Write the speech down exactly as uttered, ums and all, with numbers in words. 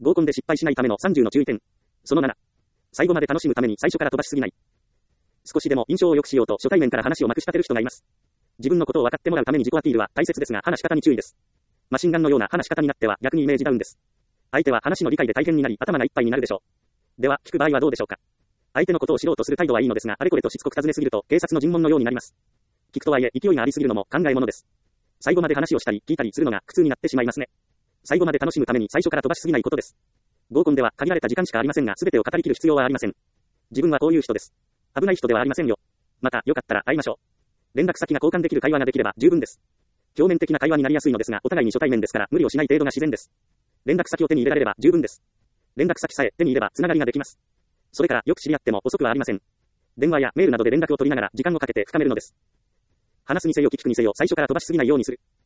合コンで失敗しないためのさんじゅうの注意点。そのなな。最後まで楽しむために最初から飛ばしすぎない。少しでも印象を良くしようと初対面から話をまくし立てる人がいます。自分のことを分かってもらうために自己アピールは大切ですが、話し方に注意です。マシンガンのような話し方になっては逆にイメージダウンです。相手は話の理解で大変になり頭がいっぱいになるでしょう。では、聞く場合はどうでしょうか。相手のことを知ろうとする態度はいいのですが、あれこれとしつこく尋ねすぎると警察の尋問のようになります。聞くとはいえ勢いがありすぎるのも考えものです。最後まで話をしたり聞いたりするのが苦痛になってしまいますね。最後まで楽しむために最初から飛ばしすぎないことです。合コンでは限られた時間しかありませんが、全てを語り切る必要はありません。自分はこういう人です。危ない人ではありませんよ。また、よかったら会いましょう。連絡先が交換できる会話ができれば十分です。表面的な会話になりやすいのですが、お互いに初対面ですから無理をしない程度が自然です。連絡先を手に入れられれば十分です。連絡先さえ手に入ればつながりができます。それからよく知り合っても遅くはありません。電話やメールなどで連絡を取りながら時間をかけて深めるのです。話すにせよ聞くにせよ最初から飛ばしすぎないようにする。